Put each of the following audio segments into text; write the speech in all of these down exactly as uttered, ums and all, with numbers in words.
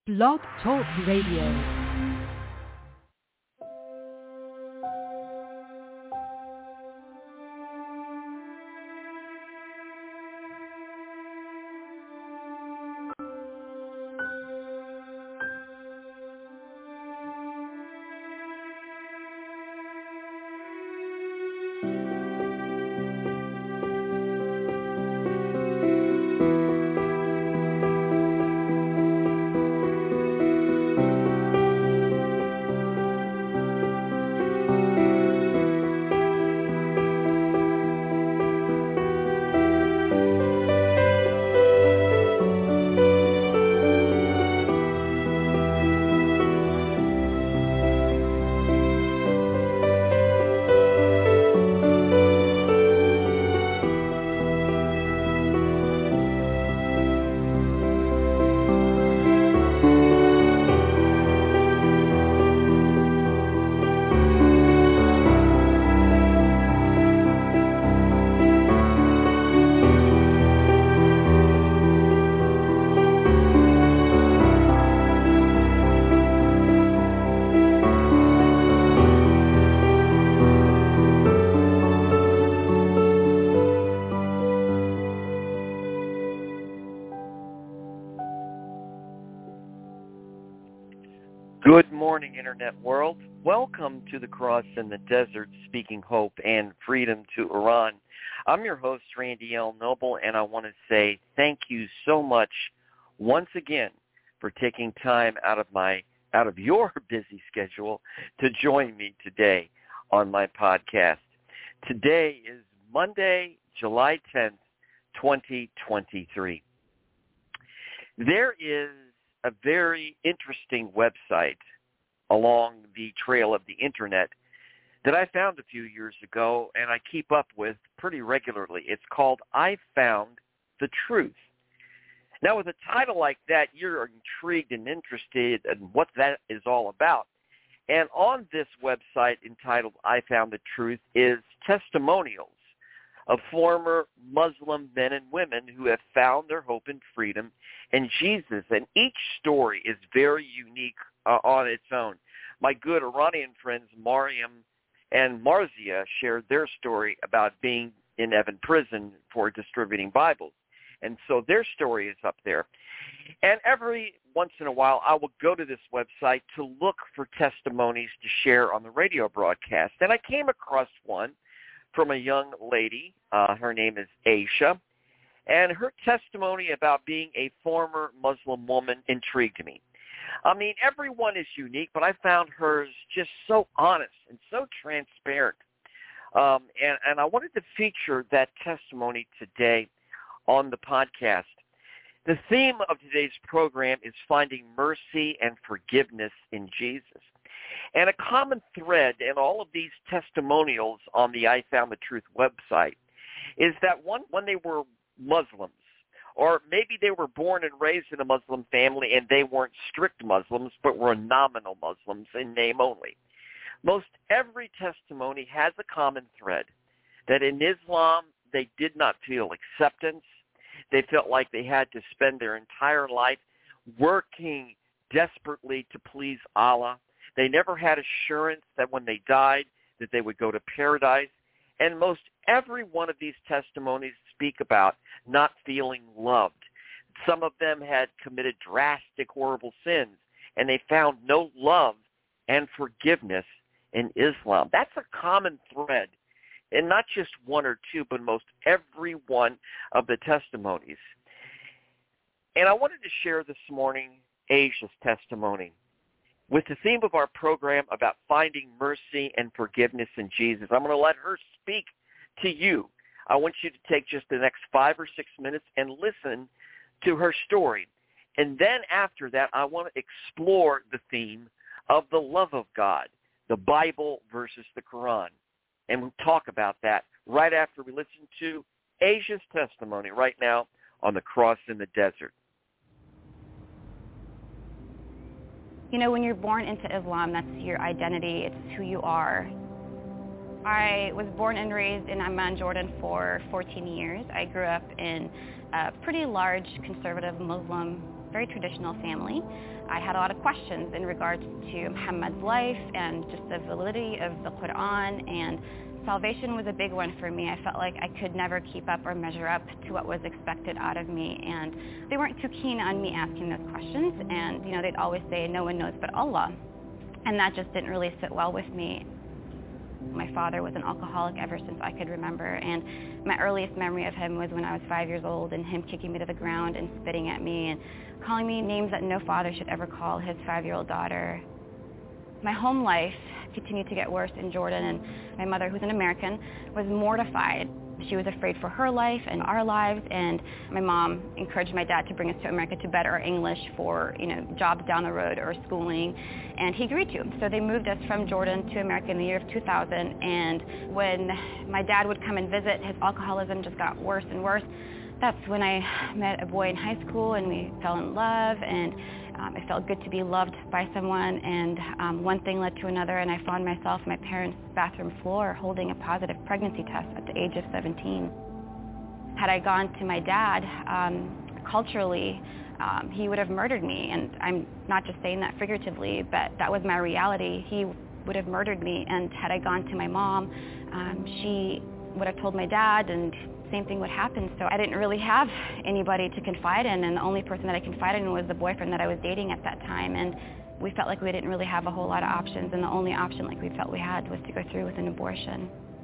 Blog Talk Radio. Good morning, Internet world. Welcome to the Cross in the Desert, speaking hope and freedom to Iran. I'm your host, Randy L. Noble, and I want to say thank you so much once again for taking time out of my out of your busy schedule to join me today on my podcast. Today is Monday, July tenth, twenty twenty-three. There is a very interesting website along the trail of the Internet that I found a few years ago and I keep up with pretty regularly. It's called I Found the Truth. Now, with a title like that, you're intrigued and interested in what that is all about. And on this website entitled I Found the Truth is testimonials of former Muslim men and women who have found their hope and freedom in Jesus. And each story is very unique uh, on its own. My good Iranian friends Mariam and Marzia shared their story about being in Evin prison for distributing Bibles. And so their story is up there. And every once in a while, I will go to this website to look for testimonies to share on the radio broadcast. And I came across one from a young lady. Uh, her name is Aisha. And her testimony about being a former Muslim woman intrigued me. I mean, everyone is unique, but I found hers just so honest and so transparent. Um, and, and I wanted to feature that testimony today on the podcast. The theme of today's program is finding mercy and forgiveness in Jesus. And a common thread in all of these testimonials on the I Found the Truth website is that one, when they were Muslims, or maybe they were born and raised in a Muslim family and they weren't strict Muslims, but were nominal Muslims in name only. Most every testimony has a common thread that in Islam they did not feel acceptance. They felt like they had to spend their entire life working desperately to please Allah. They never had assurance that when they died that they would go to paradise. And most every one of these testimonies speak about not feeling loved. Some of them had committed drastic, horrible sins, and they found no love and forgiveness in Islam. That's a common thread, and not just one or two, but most every one of the testimonies. And I wanted to share this morning Asia's testimony with the theme of our program about finding mercy and forgiveness in Jesus. I'm going to let her speak to you. I want you to take just the next five or six minutes and listen to her story. And then after that, I want to explore the theme of the love of God, the Bible versus the Quran. And we'll talk about that right after we listen to Asia's testimony right now on the Cross in the Desert. You know, when you're born into Islam, that's your identity. It's who you are. I was born and raised in Amman, Jordan for fourteen years. I grew up in a pretty large conservative Muslim very traditional family. I had a lot of questions in regards to Muhammad's life and just the validity of the Quran, and salvation was a big one for me. I felt like I could never keep up or measure up to what was expected out of me, and they weren't too keen on me asking those questions, and you know, they'd always say no one knows but Allah, and that just didn't really sit well with me. My father was an alcoholic ever since I could remember, and my earliest memory of him was when I was five years old and him kicking me to the ground and spitting at me and calling me names that no father should ever call his five-year-old daughter. My home life continued to get worse in Jordan, and my mother, who's an American, was mortified. She was afraid for her life and our lives, and my mom encouraged my dad to bring us to America to better our English for, you know, jobs down the road or schooling, and he agreed to. So they moved us from Jordan to America in the year of two thousand, and when my dad would come and visit, his alcoholism just got worse and worse. That's when I met a boy in high school, and we fell in love, and um, it felt good to be loved by someone, and um, one thing led to another, and I found myself on my parents' bathroom floor holding a positive pregnancy test at the age of seventeen. Had I gone to my dad, um, culturally, um, he would have murdered me, and I'm not just saying that figuratively, but that was my reality. He would have murdered me, and had I gone to my mom, um, she would have told my dad, and same thing would happen. So I didn't really have anybody to confide in, and the only person that I confided in was the boyfriend that I was dating at that time, and we felt like we didn't really have a whole lot of options, and the only option like we felt we had was to go through with an abortion.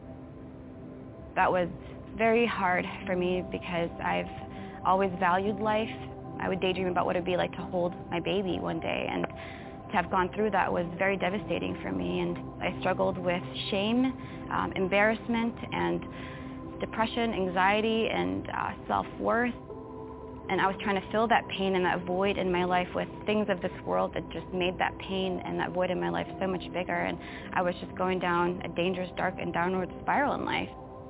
That was very hard for me because I've always valued life. I would daydream about what it would be like to hold my baby one day, and to have gone through that was very devastating for me, and I struggled with shame, um, embarrassment, and depression, anxiety, and uh, self-worth. And I was trying to fill that pain and that void in my life with things of this world that just made that pain and that void in my life so much bigger. And I was just going down a dangerous, dark, and downward spiral in life.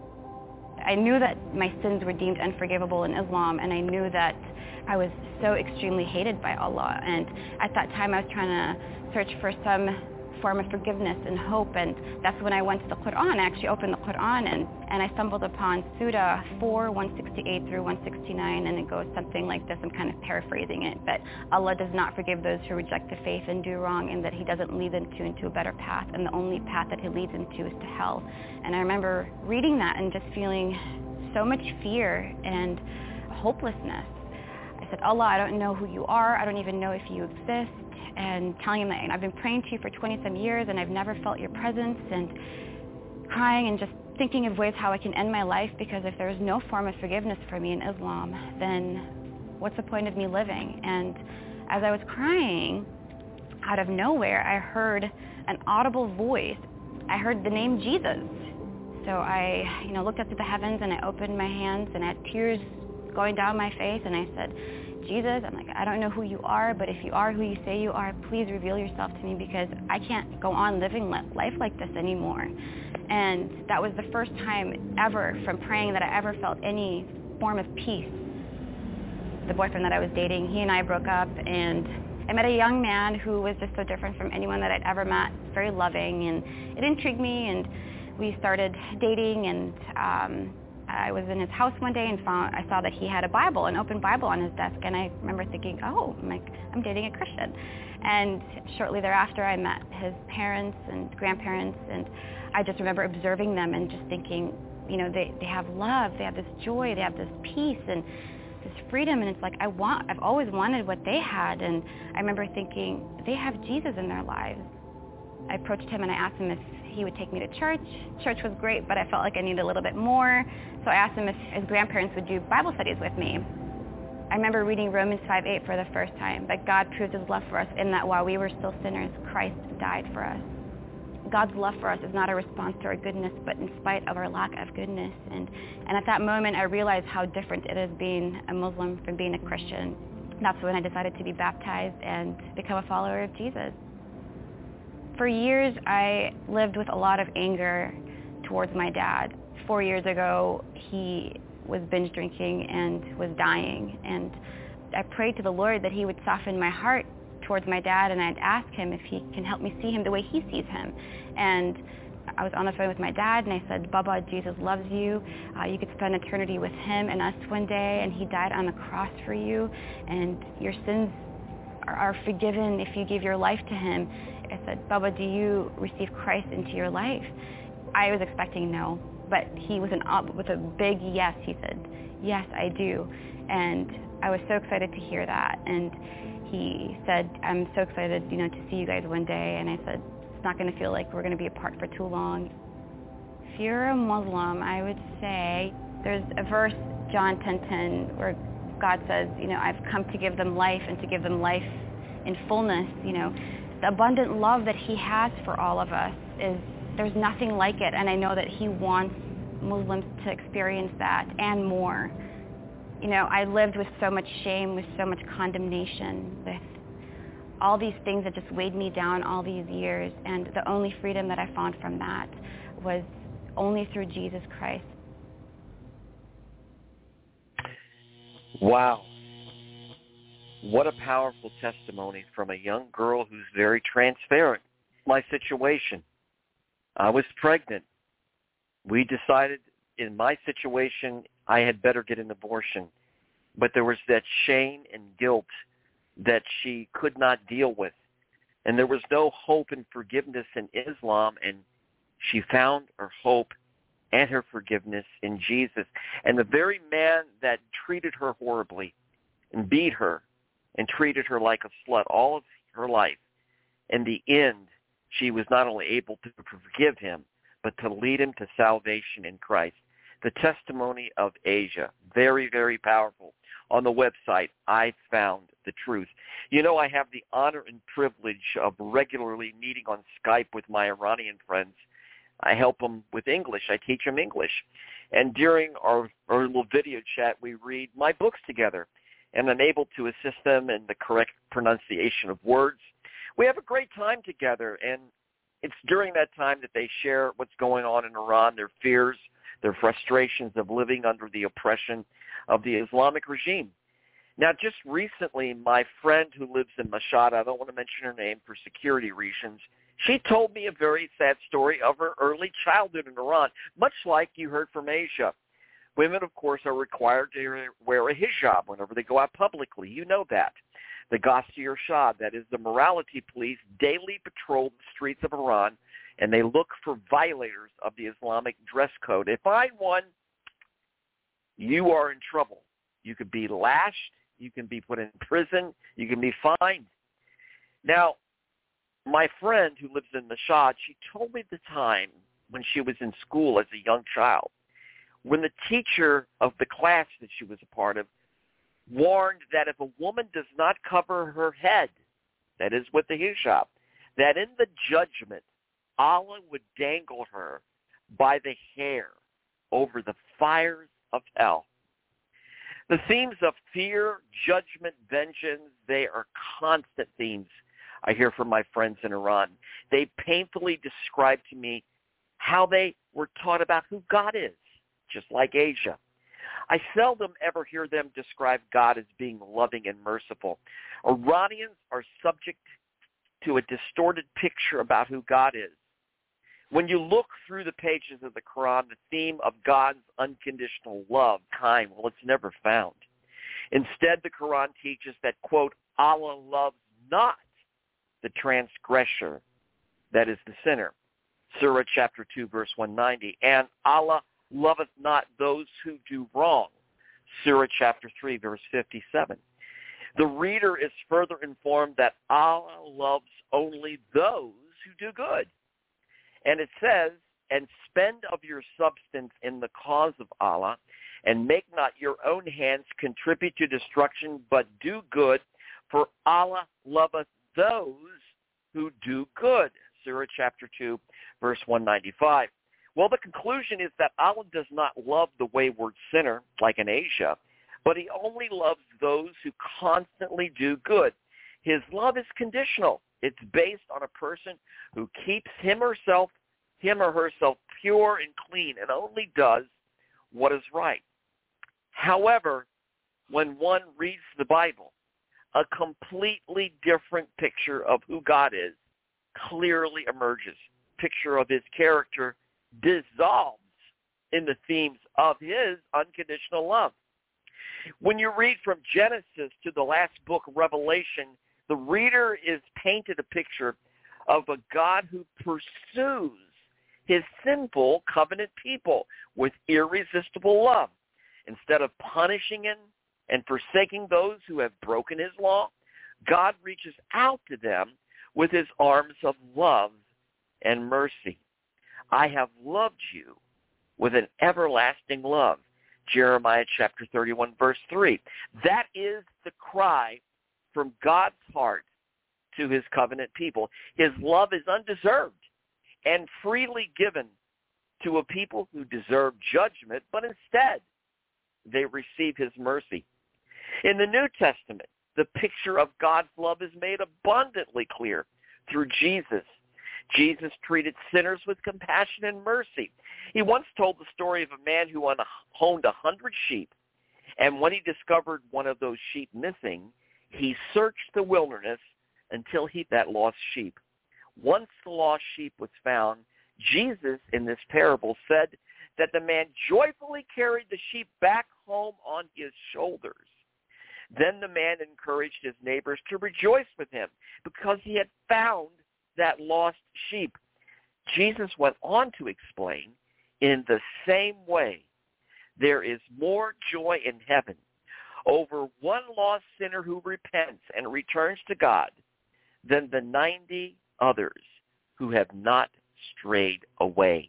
I knew that my sins were deemed unforgivable in Islam, and I knew that I was so extremely hated by Allah. And at that time, I was trying to search for some form of forgiveness and hope, and that's when I went to the Quran. I actually opened the Quran, and, and I stumbled upon Surah four, one sixty-eight through one sixty-nine, and it goes something like this. I'm kind of paraphrasing it, but Allah does not forgive those who reject the faith and do wrong, and that he doesn't lead them to into a better path, and the only path that he leads them to is to hell. And I remember reading that and just feeling so much fear and hopelessness. I said, Allah, I don't know who you are. I don't even know if you exist. And telling him that I've been praying to you for twenty some years and I've never felt your presence, and crying and just thinking of ways how I can end my life, because if there's no form of forgiveness for me in Islam, then what's the point of me living? And as I was crying, out of nowhere, I heard an audible voice. I heard the name Jesus. So I, you know, looked up to the heavens, and I opened my hands, and I had tears going down my face, and I said, Jesus, I'm like, I don't know who you are, but if you are who you say you are, please reveal yourself to me, because I can't go on living life like this anymore. And that was the first time ever from praying that I ever felt any form of peace. The boyfriend that I was dating, he and I broke up, and I met a young man who was just so different from anyone that I'd ever met, very loving, and it intrigued me, and we started dating, and um, I was in his house one day and found I saw that he had a Bible, an open Bible on his desk, and I remember thinking, oh, I'm like, I'm dating a Christian. And shortly thereafter, I met his parents and grandparents, and I just remember observing them and just thinking, you know, they, they have love, they have this joy, they have this peace and this freedom, and it's like, I want, I've always wanted what they had. And I remember thinking, they have Jesus in their lives. I approached him and I asked him if he would take me to church. Church was great, but I felt like I needed a little bit more. So I asked him if his grandparents would do Bible studies with me. I remember reading Romans five eight for the first time, but God proved his love for us in that while we were still sinners, Christ died for us. God's love for us is not a response to our goodness, but in spite of our lack of goodness. And, and at that moment, I realized how different it is being a Muslim from being a Christian. That's when I decided to be baptized and become a follower of Jesus. For years, I lived with a lot of anger towards my dad. Four years ago, he was binge drinking and was dying. And I prayed to the Lord that he would soften my heart towards my dad, and I'd ask him if he can help me see him the way he sees him. And I was on the phone with my dad, and I said, Baba, Jesus loves you. Uh, you could spend eternity with him and us one day, and he died on the cross for you, and your sins are, are forgiven if you give your life to him. I said, Baba, do you receive Christ into your life? I was expecting no, but he was an op- with a big yes. He said, yes, I do. And I was so excited to hear that. And he said, I'm so excited, you know, to see you guys one day. And I said, it's not going to feel like we're going to be apart for too long. If you're a Muslim, I would say there's a verse, John ten ten, where God says, you know, I've come to give them life and to give them life in fullness. You know, the abundant love that he has for all of us is, there's nothing like it. And I know that he wants Muslims to experience that and more. You know, I lived with so much shame, with so much condemnation, with all these things that just weighed me down all these years. And the only freedom that I found from that was only through Jesus Christ. Wow. What a powerful testimony from a young girl who's very transparent. My situation, I was pregnant. We decided in my situation I had better get an abortion. But there was that shame and guilt that she could not deal with. And there was no hope and forgiveness in Islam, and she found her hope and her forgiveness in Jesus. And the very man that treated her horribly and beat her and treated her like a slut all of her life, in the end, she was not only able to forgive him, but to lead him to salvation in Christ. The testimony of Asia, very, very powerful. On the website, I Found the Truth. You know, I have the honor and privilege of regularly meeting on Skype with my Iranian friends. I help them with English. I teach them English. And during our, our little video chat, we read my books together, and I'm able to assist them in the correct pronunciation of words. We have a great time together, and it's during that time that they share what's going on in Iran, their fears, their frustrations of living under the oppression of the Islamic regime. Now, just recently, my friend who lives in Mashhad, I don't want to mention her name for security reasons, she told me a very sad story of her early childhood in Iran, much like you heard from Asia. Women, of course, are required to wear a hijab whenever they go out publicly. You know that. The Ghasti Irshad, that is the morality police, daily patrol the streets of Iran, and they look for violators of the Islamic dress code. If I one, you are in trouble. You could be lashed. You can be put in prison. You can be fined. Now, my friend who lives in Mashhad, she told me the time when she was in school as a young child, when the teacher of the class that she was a part of warned that if a woman does not cover her head, that is with the hijab, that in the judgment, Allah would dangle her by the hair over the fires of hell. The themes of fear, judgment, vengeance, they are constant themes I hear from my friends in Iran. They painfully describe to me how they were taught about who God is, just like Asia. I seldom ever hear them describe God as being loving and merciful. Iranians are subject to a distorted picture about who God is. When you look through the pages of the Quran, the theme of God's unconditional love, kind, well, it's never found. Instead, the Quran teaches that, quote, Allah loves not the transgressor, that is the sinner. Surah chapter two, verse one ninety. And Allah loveth not those who do wrong. Surah chapter three, verse fifty-seven. The reader is further informed that Allah loves only those who do good. And it says, and spend of your substance in the cause of Allah, and make not your own hands contribute to destruction, but do good, for Allah loveth those who do good. Surah chapter two, verse one ninety-five. Well, the conclusion is that Allah does not love the wayward sinner, like in Asia, but he only loves those who constantly do good. His love is conditional. It's based on a person who keeps him or herself, him or herself pure and clean and only does what is right. However, when one reads the Bible, a completely different picture of who God is clearly emerges. picture of his character dissolves in the themes of his unconditional love. When you read from Genesis to the last book, Revelation, the reader is painted a picture of a God who pursues his sinful covenant people with irresistible love. Instead of punishing him and forsaking those who have broken his law, God reaches out to them with his arms of love and mercy. I have loved you with an everlasting love. Jeremiah chapter thirty-one, verse three. That is the cry from God's heart to his covenant people. His love is undeserved and freely given to a people who deserve judgment, but instead they receive his mercy. In the New Testament, the picture of God's love is made abundantly clear through Jesus. Jesus treated sinners with compassion and mercy. He once told the story of a man who owned a hundred sheep, and when he discovered one of those sheep missing, he searched the wilderness until he that lost sheep. Once the lost sheep was found, Jesus in this parable said that the man joyfully carried the sheep back home on his shoulders. Then the man encouraged his neighbors to rejoice with him because he had found that lost sheep. Jesus went on to explain, in the same way, there is more joy in heaven over one lost sinner who repents and returns to God than the ninety others who have not strayed away.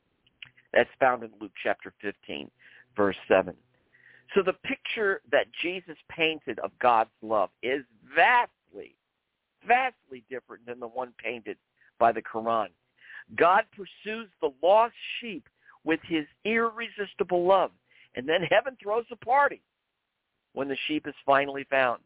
That's found in Luke chapter fifteen, verse seven. So the picture that Jesus painted of God's love is vastly, vastly different than the one painted by the Quran. God pursues the lost sheep with his irresistible love, and then heaven throws a party when the sheep is finally found.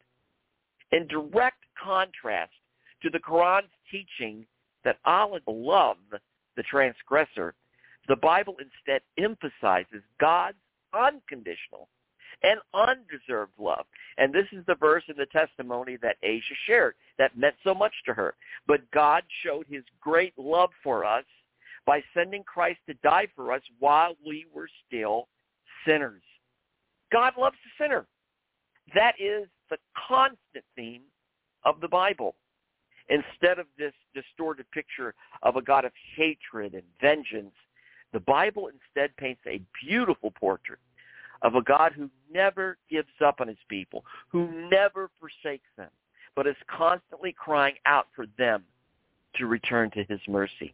In direct contrast to the Quran's teaching that Allah loved the transgressor, the Bible instead emphasizes God's unconditional and undeserved love. And this is the verse in the testimony that Asia shared that meant so much to her. But God showed his great love for us by sending Christ to die for us while we were still sinners. God loves the sinner. That is the constant theme of the Bible. Instead of this distorted picture of a God of hatred and vengeance, the Bible instead paints a beautiful portrait of a God who never gives up on his people, who never forsakes them, but is constantly crying out for them to return to his mercy.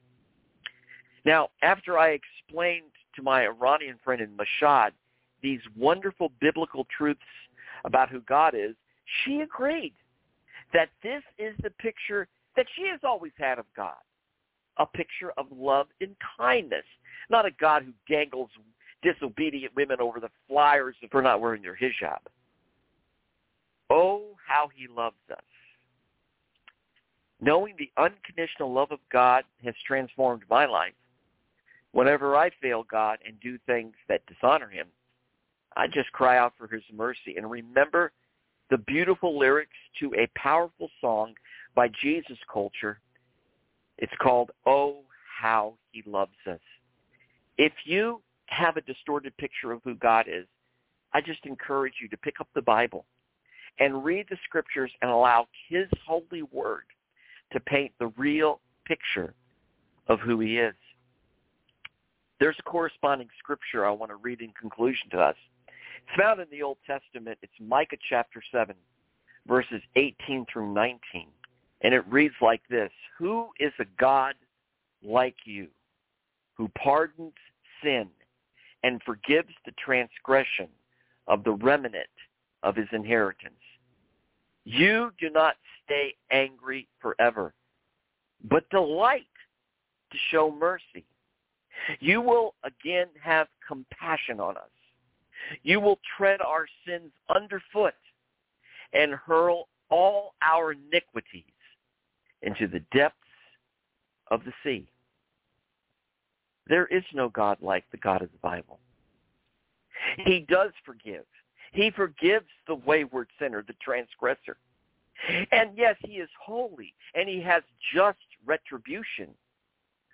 Now, after I explained to my Iranian friend in Mashhad these wonderful biblical truths about who God is, she agreed that this is the picture that she has always had of God, a picture of love and kindness, not a God who dangles disobedient women over the flyers for not wearing their hijab. Oh, how he loves us. Knowing the unconditional love of God has transformed my life. Whenever I fail God and do things that dishonor him, I just cry out for his mercy and remember the beautiful lyrics to a powerful song by Jesus Culture. It's called, Oh, How He Loves Us. If you have a distorted picture of who God is, I just encourage you to pick up the Bible and read the scriptures and allow his holy word to paint the real picture of who he is. There's a corresponding scripture I want to read in conclusion to us. It's found in the Old Testament. It's Micah chapter seven, verses eighteen through nineteen. And it reads like this: Who is a God like you, who pardons sin and forgives the transgression of the remnant of his inheritance? You do not stay angry forever, but delight to show mercy. You will again have compassion on us. You will tread our sins underfoot and hurl all our iniquities into the depths of the sea. There is no God like the God of the Bible. He does forgive. He forgives the wayward sinner, the transgressor. And yes, he is holy, and he has just retribution.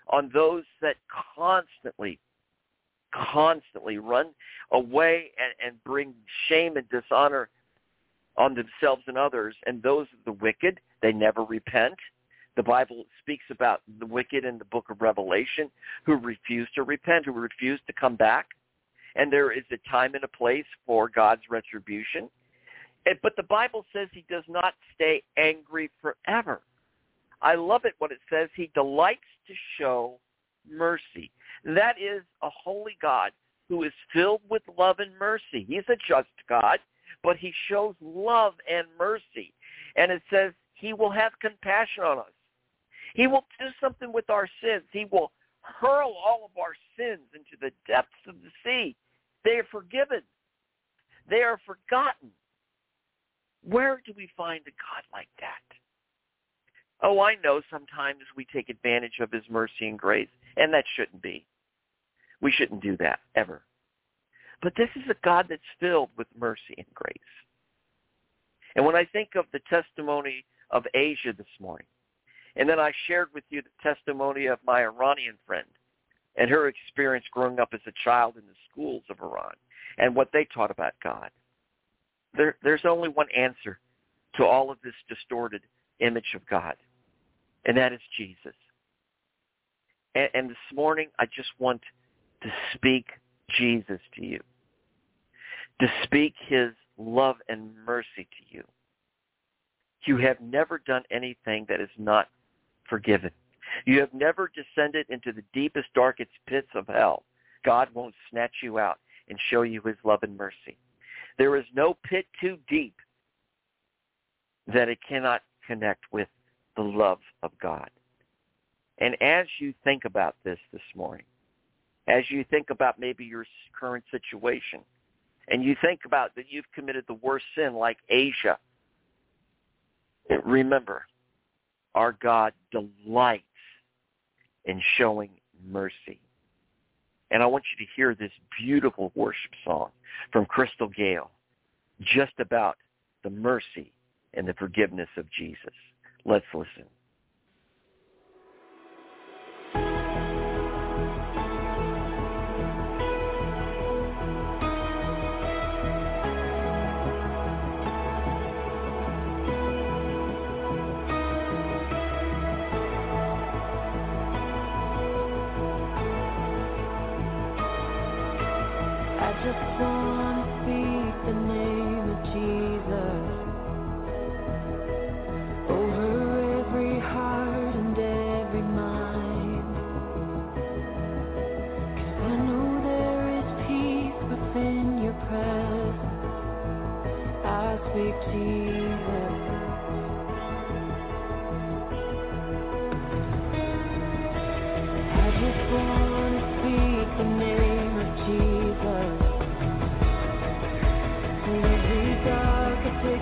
on those that constantly, constantly run away and, and bring shame and dishonor on themselves and others. And those are the wicked. They never repent. The Bible speaks about the wicked in the book of Revelation who refuse to repent, who refuse to come back. And there is a time and a place for God's retribution. And, but the Bible says he does not stay angry forever. I love it when it says he delights to show mercy. That is a holy God who is filled with love and mercy. He's a just God, but he shows love and mercy. And it says he will have compassion on us. He will do something with our sins. He will hurl all of our sins into the depths of the sea. They are forgiven. They are forgotten. Where do we find a God like that? Oh, I know sometimes we take advantage of his mercy and grace, and that shouldn't be. We shouldn't do that, ever. But this is a God that's filled with mercy and grace. And when I think of the testimony of Asia this morning, and then I shared with you the testimony of my Iranian friend and her experience growing up as a child in the schools of Iran and what they taught about God, there, there's only one answer to all of this distorted image of God, and that is Jesus. And, and this morning, I just want to speak Jesus to you, to speak his love and mercy to you. You have never done anything that is not forgiven. You have never descended into the deepest, darkest pits of hell. God won't snatch you out and show you his love and mercy. There is no pit too deep that it cannot connect with the love of God. And as you think about this this morning, as you think about maybe your current situation, and you think about that you've committed the worst sin like Asia, remember, our God delights in showing mercy. And I want you to hear this beautiful worship song from Crystal Gale, just about the mercy and the forgiveness of Jesus. Let's listen. I just want to speak the name of Jesus over every heart and every mind. 'Cause I know there is peace within your presence. I speak Jesus. I just want to speak the name of Jesus. Every dark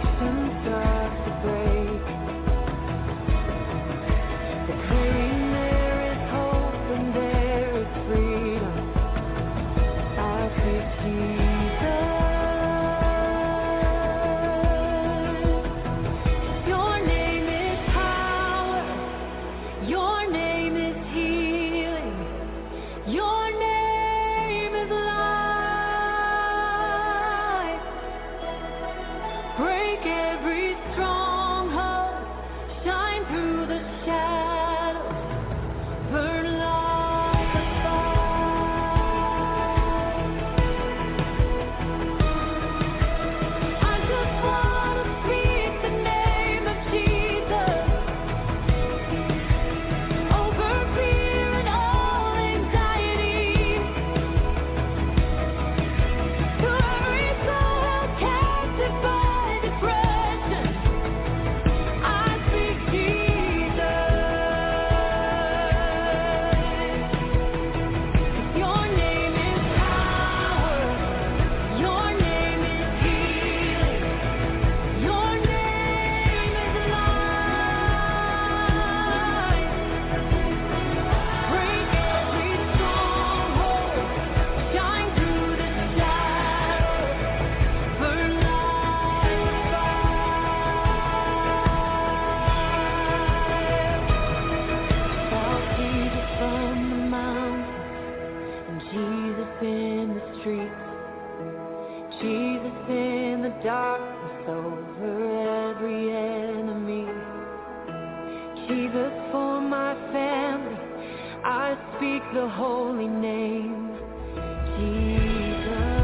Jesus, for my family, I speak the holy name, Jesus.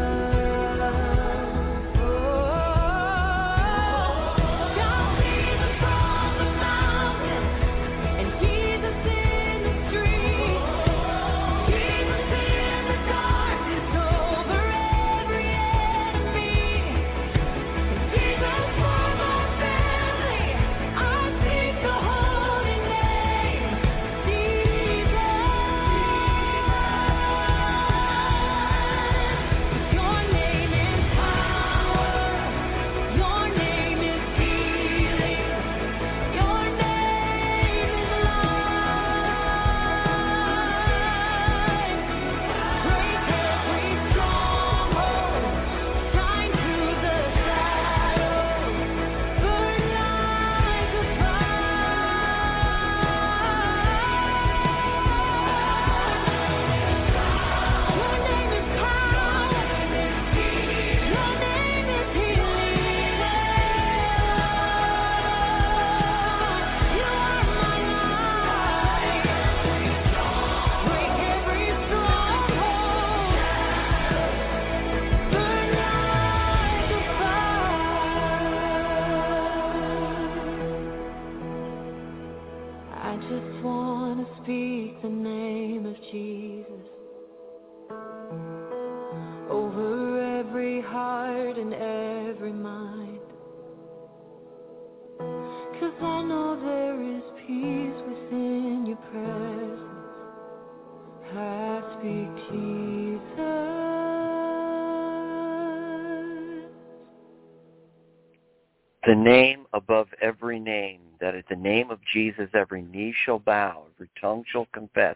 The name above every name, that at the name of Jesus every knee shall bow, every tongue shall confess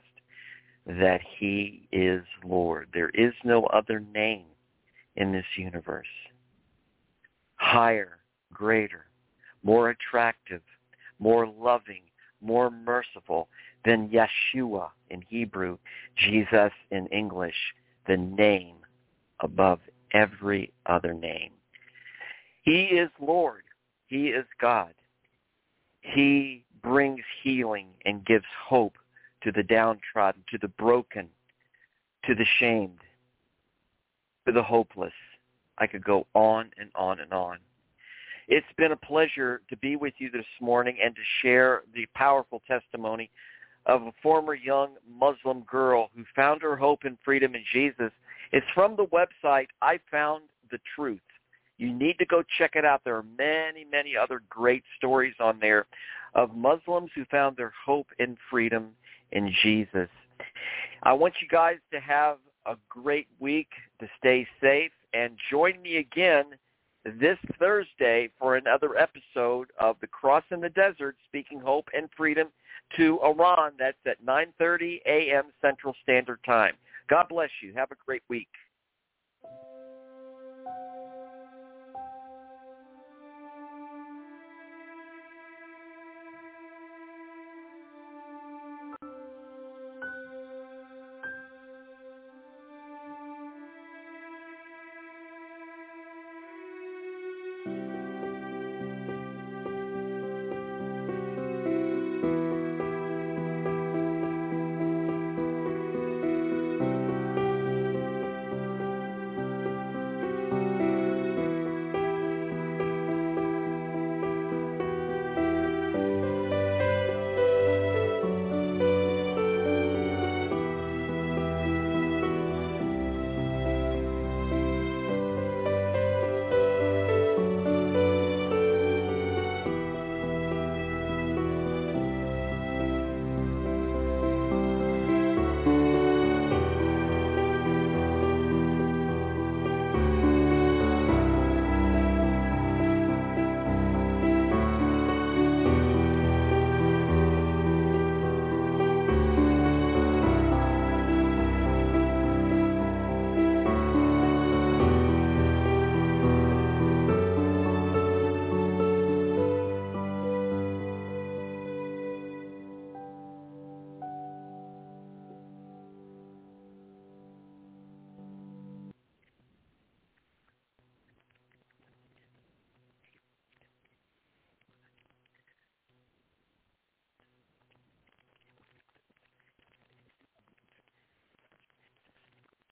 that he is Lord. There is no other name in this universe higher, greater, more attractive, more loving, more merciful than Yeshua in Hebrew, Jesus in English, the name above every other name. He is Lord. He is God. He brings healing and gives hope to the downtrodden, to the broken, to the shamed, to the hopeless. I could go on and on and on. It's been a pleasure to be with you this morning and to share the powerful testimony of a former young Muslim girl who found her hope and freedom in Jesus. It's from the website I Found the Truth. You need to go check it out. There are many, many other great stories on there of Muslims who found their hope and freedom in Jesus. I want you guys to have a great week, to stay safe, and join me again this Thursday for another episode of The Cross in the Desert, Speaking Hope and Freedom to Iran. That's at nine thirty a.m. Central Standard Time. God bless you. Have a great week.